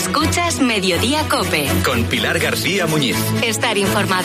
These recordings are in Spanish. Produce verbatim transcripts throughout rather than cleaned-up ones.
Escuchas Mediodía COPE. Con Pilar García Muñiz. Estar informado.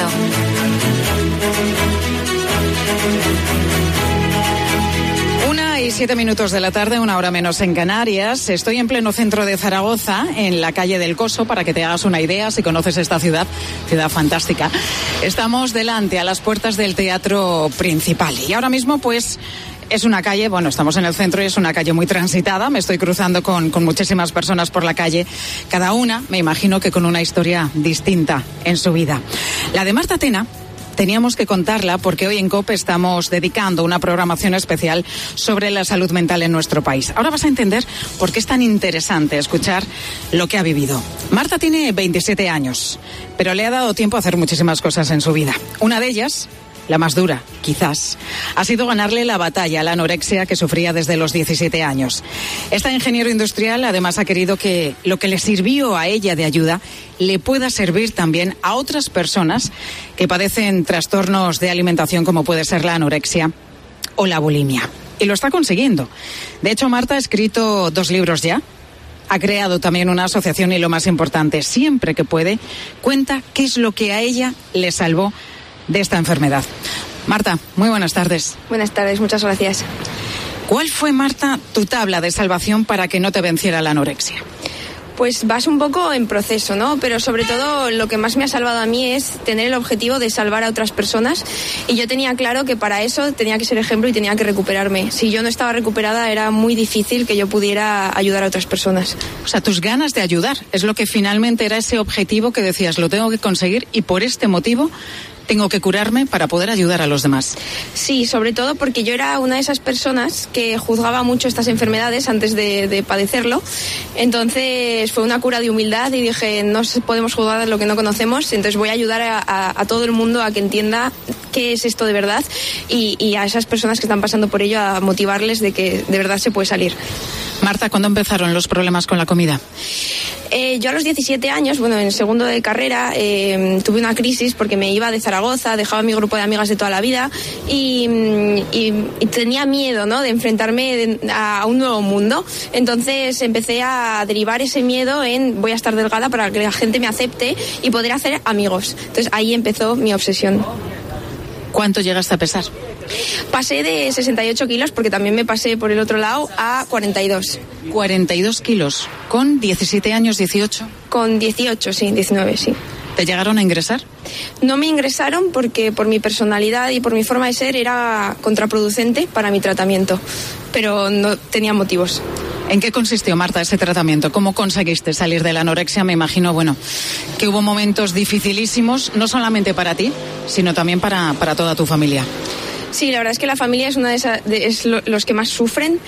Una y siete minutos de la tarde, una hora menos en Canarias. Estoy en pleno centro de Zaragoza, en la calle del Coso, para que te hagas una idea si conoces esta ciudad, ciudad fantástica. Estamos delante, a las puertas del Teatro Principal. Y ahora mismo, pues, es una calle, bueno, estamos en el centro y es una calle muy transitada. Me estoy cruzando con, con muchísimas personas por la calle, cada una, me imagino que con una historia distinta en su vida. La de Marta Tena teníamos que contarla porque hoy en COPE estamos dedicando una programación especial sobre la salud mental en nuestro país. Ahora vas a entender por qué es tan interesante escuchar lo que ha vivido. Marta tiene veintisiete años, pero le ha dado tiempo a hacer muchísimas cosas en su vida. Una de ellas, la más dura, quizás, ha sido ganarle la batalla a la anorexia que sufría desde los diecisiete años. Esta ingeniero industrial además ha querido que lo que le sirvió a ella de ayuda le pueda servir también a otras personas que padecen trastornos de alimentación como puede ser la anorexia o la bulimia. Y lo está consiguiendo. De hecho, Marta ha escrito dos libros ya. Ha creado también una asociación y, lo más importante, siempre que puede, cuenta qué es lo que a ella le salvó de esta enfermedad. Marta, muy buenas tardes. Buenas tardes, muchas gracias. ¿Cuál fue, Marta, tu tabla de salvación para que no te venciera la anorexia? Pues vas un poco en proceso, ¿no? Pero sobre todo lo que más me ha salvado a mí es tener el objetivo de salvar a otras personas, y yo tenía claro que para eso tenía que ser ejemplo y tenía que recuperarme. Si yo no estaba recuperada era muy difícil que yo pudiera ayudar a otras personas. O sea, tus ganas de ayudar es lo que finalmente era ese objetivo que decías, lo tengo que conseguir y por este motivo tengo que curarme para poder ayudar a los demás. Sí, sobre todo porque yo era una de esas personas que juzgaba mucho estas enfermedades antes de, de padecerlo. Entonces fue una cura de humildad y dije, no podemos juzgar lo que no conocemos, entonces voy a ayudar a, a, a todo el mundo a que entienda qué es esto de verdad, y, y a esas personas que están pasando por ello a motivarles de que de verdad se puede salir. Marta, ¿cuándo empezaron los problemas con la comida? Eh, yo a los diecisiete años, bueno, en segundo de carrera, eh, tuve una crisis porque me iba de Zaragoza, dejaba mi grupo de amigas de toda la vida y, y, y tenía miedo, ¿no?, de enfrentarme de, a un nuevo mundo. Entonces empecé a derivar ese miedo en voy a estar delgada para que la gente me acepte y poder hacer amigos. Entonces ahí empezó mi obsesión. ¿Cuánto llegaste a pesar? Pasé de sesenta y ocho kilos, porque también me pasé por el otro lado, a cuarenta y dos. cuarenta y dos kilos, ¿con diecisiete años, dieciocho? Con dieciocho, sí, diecinueve, sí. ¿Te llegaron a ingresar? No me ingresaron porque por mi personalidad y por mi forma de ser era contraproducente para mi tratamiento, pero no tenía motivos. ¿En qué consistió, Marta, ese tratamiento? ¿Cómo conseguiste salir de la anorexia? Me imagino, bueno, que hubo momentos dificilísimos, no solamente para ti, sino también para, para toda tu familia. Sí, la verdad es que la familia es una de esas, de, es lo, los que más sufren.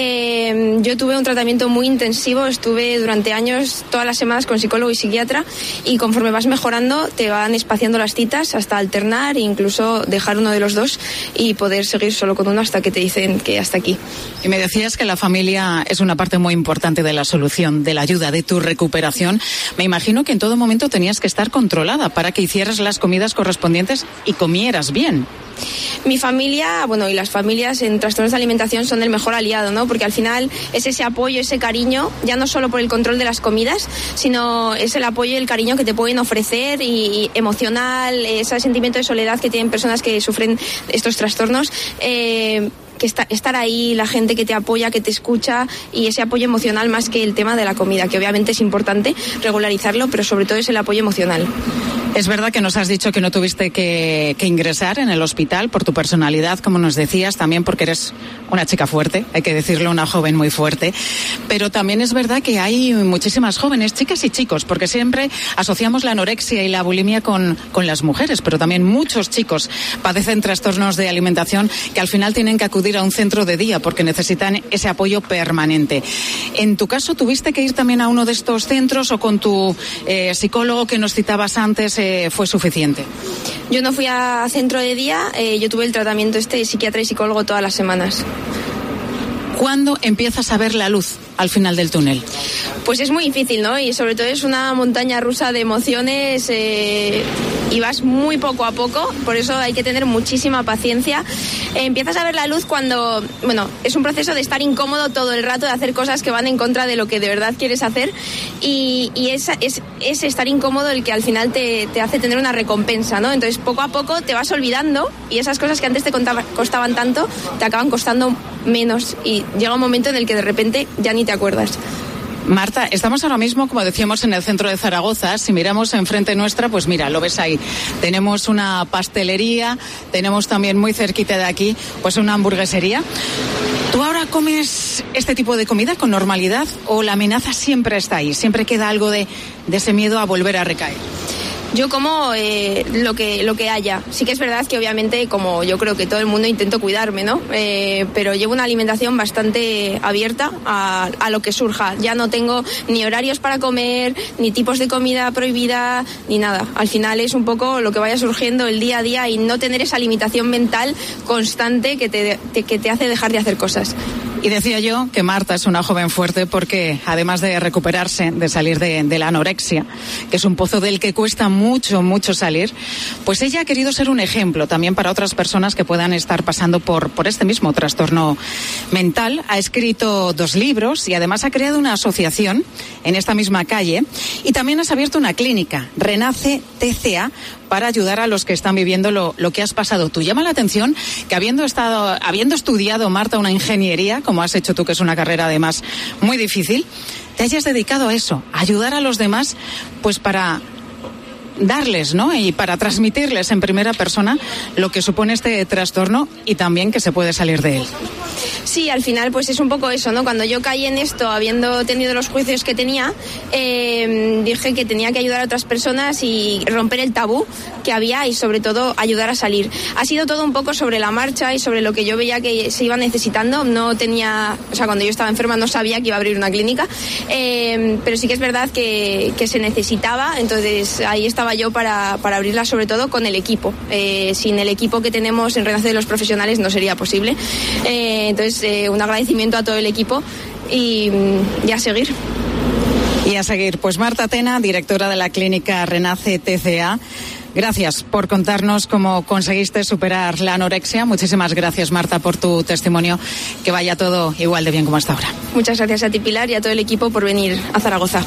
Eh, yo tuve un tratamiento muy intensivo, estuve durante años todas las semanas con psicólogo y psiquiatra, y conforme vas mejorando te van espaciando las citas hasta alternar e incluso dejar uno de los dos y poder seguir solo con uno hasta que te dicen que hasta aquí. Y me decías que la familia es una parte muy importante de la solución, de la ayuda, de tu recuperación. Me imagino que en todo momento tenías que estar controlada para que hicieras las comidas correspondientes y comieras bien. Mi familia, bueno, y las familias en trastornos de alimentación son el mejor aliado, ¿no? Porque al final es ese apoyo, ese cariño, ya no solo por el control de las comidas, sino es el apoyo y el cariño que te pueden ofrecer, y, y emocional, ese sentimiento de soledad que tienen personas que sufren estos trastornos. Eh, que está, estar ahí, la gente que te apoya, que te escucha, y ese apoyo emocional más que el tema de la comida, que obviamente es importante regularizarlo, pero sobre todo es el apoyo emocional. Es verdad que nos has dicho que no tuviste que, que ingresar en el hospital por tu personalidad, como nos decías, también porque eres una chica fuerte, hay que decirlo, una joven muy fuerte, pero también es verdad que hay muchísimas jóvenes, chicas y chicos, porque siempre asociamos la anorexia y la bulimia con, con las mujeres, pero también muchos chicos padecen trastornos de alimentación que al final tienen que acudir a un centro de día porque necesitan ese apoyo permanente. En tu caso, ¿tuviste que ir también a uno de estos centros o con tu eh, psicólogo que nos citabas antes eh, fue suficiente? Yo no fui a centro de día, eh, yo tuve el tratamiento este de psiquiatra y psicólogo todas las semanas. ¿Cuándo empiezas a ver la luz al final del túnel? pues es muy difícil, ¿no? Y sobre todo es una montaña rusa de emociones eh, y vas muy poco a poco, por eso hay que tener muchísima paciencia. Eh, empiezas a ver la luz cuando, bueno, es un proceso de estar incómodo todo el rato, de hacer cosas que van en contra de lo que de verdad quieres hacer, y, y es, es, es estar incómodo el que al final te, te hace tener una recompensa, ¿no? Entonces poco a poco te vas olvidando y esas cosas que antes te contaba, costaban tanto, te acaban costando menos, y llega un momento en el que de repente ya ni te acuerdas. Marta, estamos ahora mismo, como decíamos, en el centro de Zaragoza. Si miramos enfrente nuestra, pues mira, lo ves ahí. Tenemos una pastelería, tenemos también muy cerquita de aquí, pues una hamburguesería. ¿Tú ahora comes este tipo de comida con normalidad o la amenaza siempre está ahí? Siempre queda algo de, de ese miedo a volver a recaer. Yo como eh, lo que lo que haya. Sí que es verdad que obviamente, como yo creo que todo el mundo, intento cuidarme, ¿no? Eh, pero llevo una alimentación bastante abierta a, a lo que surja. Ya no tengo ni horarios para comer, ni tipos de comida prohibida, ni nada. Al final es un poco lo que vaya surgiendo el día a día y no tener esa limitación mental constante que te, te, que te hace dejar de hacer cosas. Y decía yo que Marta es una joven fuerte porque, además de recuperarse, de salir de, de la anorexia, que es un pozo del que cuesta mucho, mucho salir, pues ella ha querido ser un ejemplo también para otras personas que puedan estar pasando por, por este mismo trastorno mental. Ha escrito dos libros y además ha creado una asociación en esta misma calle, y también has abierto una clínica, Renace T C A, para ayudar a los que están viviendo lo, lo que has pasado tú. Llama la atención que habiendo estado, habiendo estudiado, Marta, una ingeniería, como has hecho tú, que es una carrera además muy difícil, te hayas dedicado a eso, a ayudar a los demás, pues para darles, ¿no? Y para transmitirles en primera persona lo que supone este trastorno y también que se puede salir de él. Sí, al final pues es un poco eso, ¿no? Cuando yo caí en esto, habiendo tenido los juicios que tenía, eh, dije que tenía que ayudar a otras personas y romper el tabú que había, y sobre todo ayudar a salir. Ha sido todo un poco sobre la marcha y sobre lo que yo veía que se iba necesitando. No tenía, o sea, cuando yo estaba enferma no sabía que iba a abrir una clínica, eh, pero sí que es verdad que, que se necesitaba, entonces ahí estaba yo para, para abrirla, sobre todo con el equipo. Eh, sin el equipo que tenemos en Renace de los Profesionales no sería posible. Eh, entonces, eh, un agradecimiento a todo el equipo y, y a seguir. Y a seguir. Pues Marta Tena, directora de la clínica Renace T C A, gracias por contarnos cómo conseguiste superar la anorexia. Muchísimas gracias, Marta, por tu testimonio. Que vaya todo igual de bien como hasta ahora. Muchas gracias a ti, Pilar, y a todo el equipo por venir a Zaragoza.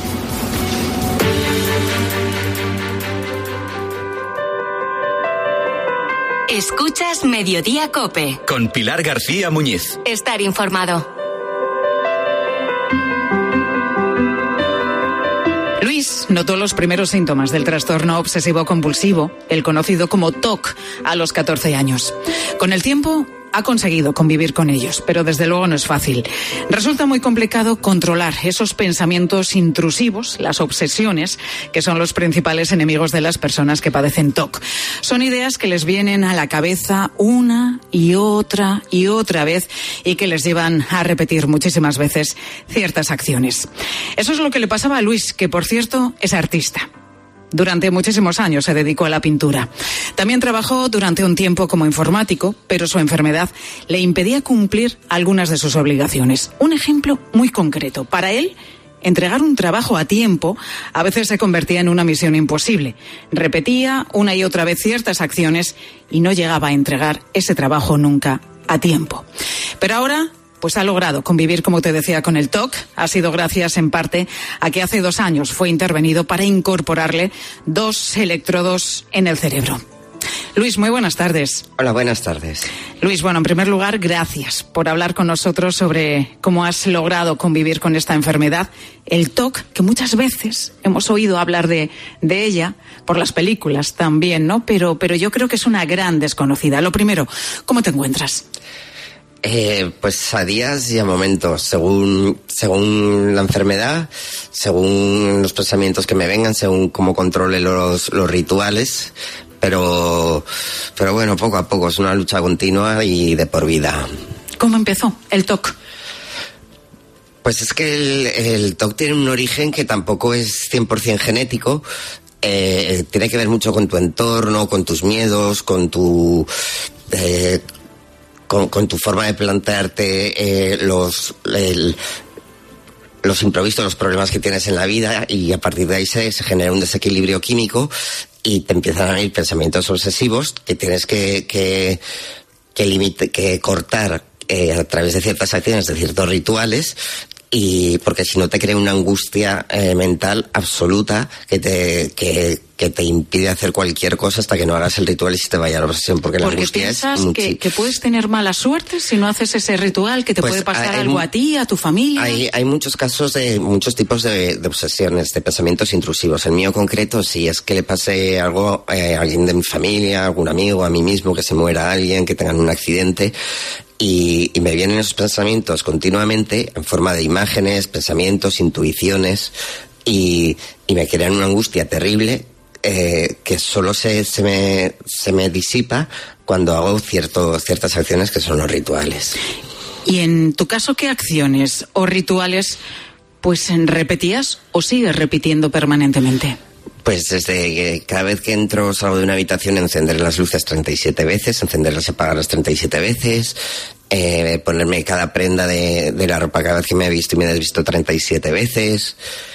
Escuchas Mediodía COPE. Con Pilar García Muñiz. Estar informado. Luis notó los primeros síntomas del trastorno obsesivo-compulsivo, el conocido como T O C, a los catorce años. Con el tiempo ha conseguido convivir con ellos, pero desde luego no es fácil. Resulta muy complicado controlar esos pensamientos intrusivos, las obsesiones, que son los principales enemigos de las personas que padecen T O C. Son ideas que les vienen a la cabeza una y otra y otra vez y que les llevan a repetir muchísimas veces ciertas acciones. Eso es lo que le pasaba a Luis, que por cierto es artista. Durante muchísimos años se dedicó a la pintura. También trabajó durante un tiempo como informático, pero su enfermedad le impedía cumplir algunas de sus obligaciones. Un ejemplo muy concreto. Para él, entregar un trabajo a tiempo a veces se convertía en una misión imposible. Repetía una y otra vez ciertas acciones y no llegaba a entregar ese trabajo nunca a tiempo. Pero ahora pues ha logrado convivir, como te decía, con el T O C. Ha sido gracias en parte a que hace dos años fue intervenido para incorporarle dos electrodos en el cerebro. Luis, muy buenas tardes. Hola, buenas tardes. Luis, bueno, en primer lugar, gracias por hablar con nosotros sobre cómo has logrado convivir con esta enfermedad, el T O C, que muchas veces hemos oído hablar de, de ella por las películas también, ¿no? Pero, pero yo creo que es una gran desconocida. Lo primero, ¿cómo te encuentras? Eh, pues a días y a momentos, según según la enfermedad, según los pensamientos que me vengan, según cómo controle los, los rituales, pero, pero bueno, poco a poco, es una lucha continua y de por vida. ¿Cómo empezó el T O C? Pues es que el, el T O C tiene un origen que tampoco es cien por ciento genético. Eh, tiene que ver mucho con tu entorno, con tus miedos, con tu... Eh, Con, con tu forma de plantearte eh, los el, los imprevistos, los problemas que tienes en la vida, y a partir de ahí se, se genera un desequilibrio químico y te empiezan a venir pensamientos obsesivos que tienes que, que, que, limite, que cortar eh, a través de ciertas acciones, de ciertos rituales, y porque si no te crea una angustia eh, mental absoluta que te que, que te impide hacer cualquier cosa hasta que no hagas el ritual y se te vaya la obsesión, porque, porque la angustia es piensas que, que puedes tener mala suerte si no haces ese ritual, que te pues puede pasar hay, algo a ti, a tu familia. Hay, hay muchos casos de muchos tipos de, de obsesiones, de pensamientos intrusivos. El mío concreto, si es que le pase algo eh, a alguien de mi familia, a algún amigo, a mí mismo, que se muera alguien, que tengan un accidente. Y, y me vienen esos pensamientos continuamente en forma de imágenes, pensamientos, intuiciones, y, y me crean una angustia terrible eh, que solo se, se, me, se me disipa cuando hago cierto, ciertas acciones que son los rituales. Y en tu caso, ¿qué acciones o rituales pues repetías o sigues repitiendo permanentemente? Pues desde que cada vez que entro, salgo de una habitación, encender las luces treinta y siete veces, encenderlas y apagarlas treinta y siete veces, eh, ponerme cada prenda de, de la ropa cada vez que me he visto y me he desvisto treinta y siete veces,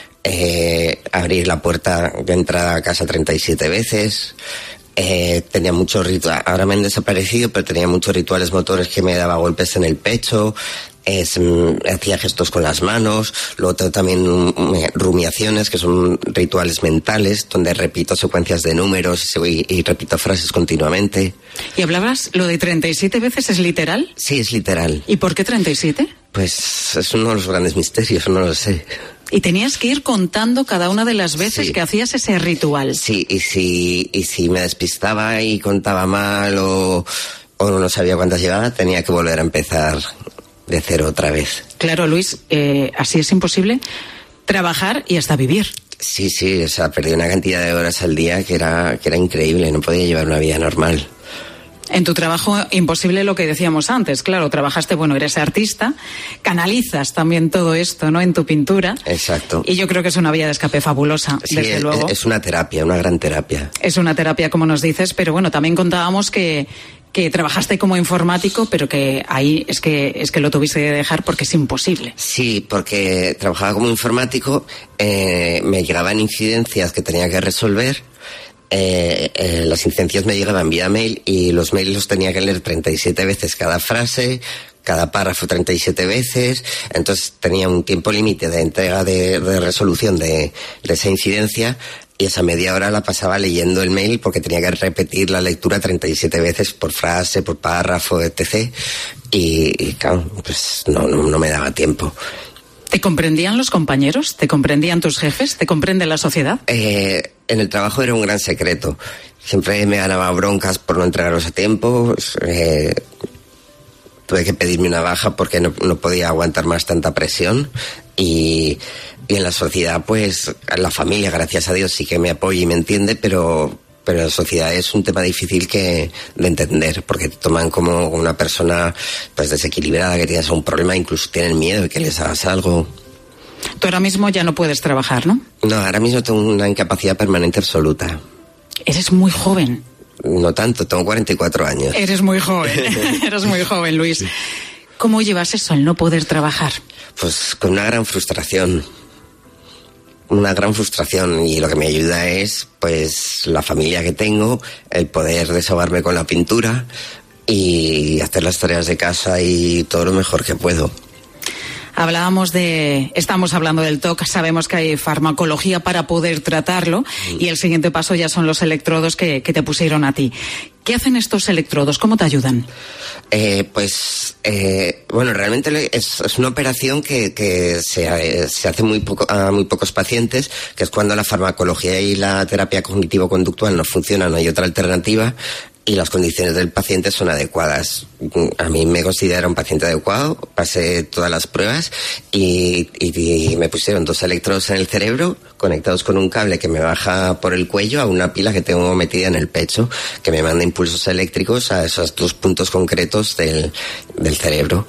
eh, abrir la puerta de entrada a casa treinta y siete veces. Eh, tenía muchos rituales, ahora me han desaparecido, pero tenía muchos rituales motores que me daba golpes en el pecho. Es, hacía gestos con las manos, luego tengo también um, rumiaciones, que son rituales mentales, donde repito secuencias de números y, y repito frases continuamente. ¿Y hablabas, lo de treinta y siete veces es literal? Sí, es literal. ¿Y por qué treinta y siete? Pues es uno de los grandes misterios, no lo sé. Y tenías que ir contando cada una de las veces sí. que hacías ese ritual. Sí, y si, y si me despistaba y contaba mal o, o no sabía cuántas llevaba, tenía que volver a empezar de cero otra vez. Claro, Luis, eh, así es imposible trabajar y hasta vivir. Sí, sí, o sea, perdí una cantidad de horas al día que era, que era increíble, no podía llevar una vida normal. En tu trabajo, imposible lo que decíamos antes, claro, trabajaste, bueno, eres artista, canalizas también todo esto, ¿no?, en tu pintura. Exacto. Y yo creo que es una vía de escape fabulosa, sí, desde es, luego. Es una terapia, una gran terapia. Es una terapia, como nos dices, pero bueno, también contábamos que, que trabajaste como informático, pero que ahí es que, es que lo tuviste que dejar porque es imposible. Sí, porque trabajaba como informático, eh, me llegaban incidencias que tenía que resolver. Eh, eh, las incidencias me llegaban vía mail y los mails los tenía que leer treinta y siete veces cada frase, cada párrafo treinta y siete veces, entonces tenía un tiempo límite de entrega de, de resolución de, de esa incidencia, y esa media hora la pasaba leyendo el mail porque tenía que repetir la lectura treinta y siete veces por frase, por párrafo, etcétera. Y, y claro, pues no, no, no me daba tiempo. ¿Te comprendían los compañeros? ¿Te comprendían tus jefes? ¿Te comprende la sociedad? Eh, en el trabajo era un gran secreto. Siempre me ganaba broncas por no entregarlos a tiempo. Eh, tuve que pedirme una baja porque no, no podía aguantar más tanta presión. Y, y en la sociedad, pues, la familia, gracias a Dios, sí que me apoya y me entiende, pero... pero la sociedad es un tema difícil que de entender, porque te toman como una persona pues desequilibrada, que tienes un problema, incluso tienen miedo de que les hagas algo. Tú ahora mismo ya no puedes trabajar, ¿no? No, ahora mismo tengo una incapacidad permanente absoluta. Eres muy joven. No tanto, tengo cuarenta y cuatro años. Eres muy joven, eres muy joven, Luis. Sí. ¿Cómo llevas eso, el no poder trabajar? Pues con una gran frustración. Una gran frustración, y lo que me ayuda es pues la familia que tengo, el poder desahogarme con la pintura y hacer las tareas de casa y todo lo mejor que puedo. Hablábamos de, estamos hablando del T O C, sabemos que hay farmacología para poder tratarlo mm. y el siguiente paso ya son los electrodos que, que te pusieron a ti. ¿Qué hacen estos electrodos? ¿Cómo te ayudan? Eh, pues, eh, bueno, realmente es, es una operación que, que se, se hace muy poco, a muy pocos pacientes, que es cuando la farmacología y la terapia cognitivo-conductual no funcionan, no hay otra alternativa y las condiciones del paciente son adecuadas. A mí me considero un paciente adecuado, pasé todas las pruebas y, y, y me pusieron dos electrodos en el cerebro conectados con un cable que me baja por el cuello a una pila que tengo metida en el pecho, que me manda impulsos eléctricos a esos dos puntos concretos del, del cerebro.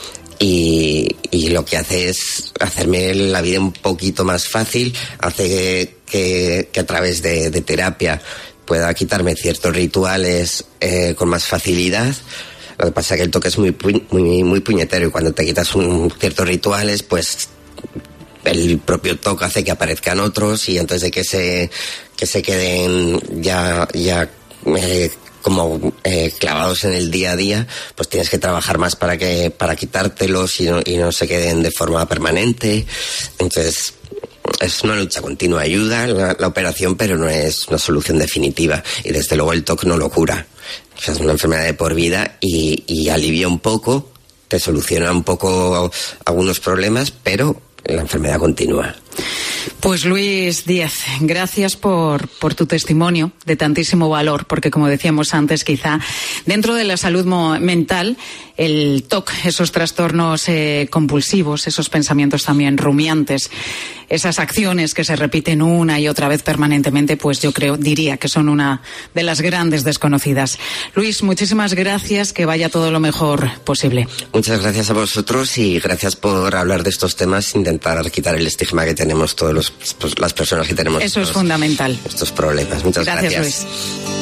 Y, y lo que hace es hacerme la vida un poquito más fácil, hace que, que, que a través de, de terapia pueda quitarme ciertos rituales eh, con más facilidad. Lo que pasa es que el toque es muy, muy, muy puñetero, y cuando te quitas un, ciertos rituales, pues el propio T O C hace que aparezcan otros, y antes de que se que se queden ya ya eh, como eh, clavados en el día a día, pues tienes que trabajar más para que para quitártelos y no, y no se queden de forma permanente. Entonces es una lucha continua. Ayuda la, la operación, pero no es una solución definitiva, y desde luego el T O C no lo cura. O sea, es una enfermedad de por vida y, y alivia un poco, te soluciona un poco algunos problemas, pero la enfermedad continúa. Pues Luis Díez, gracias por, por tu testimonio de tantísimo valor, porque como decíamos antes, quizá dentro de la salud mental, el T O C, esos trastornos eh, compulsivos, esos pensamientos también rumiantes, esas acciones que se repiten una y otra vez permanentemente, pues yo creo, diría que son una de las grandes desconocidas. Luis, muchísimas gracias, que vaya todo lo mejor posible. Muchas gracias a vosotros y gracias por hablar de estos temas, intentar quitar el estigma que tenemos todos los, pues, las personas que tenemos Eso estos, es fundamental. Estos problemas. Muchas gracias. Gracias, Luis.